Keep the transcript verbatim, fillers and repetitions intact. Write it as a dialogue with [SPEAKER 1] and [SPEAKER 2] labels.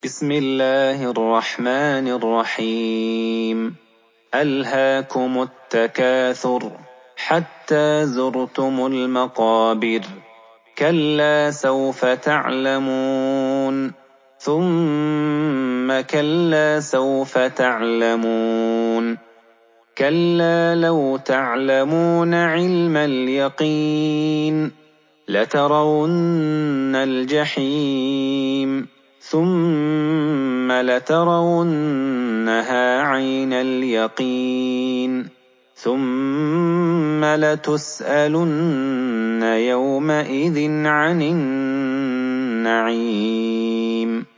[SPEAKER 1] بسم الله الرحمن الرحيم ألهاكم التكاثر حتى زرتم المقابر كلا سوف تعلمون ثم كلا سوف تعلمون كلا لو تعلمون علم اليقين لترون الجحيم ثم لترونها عين اليقين ثم لتسألن يومئذ عن النعيم.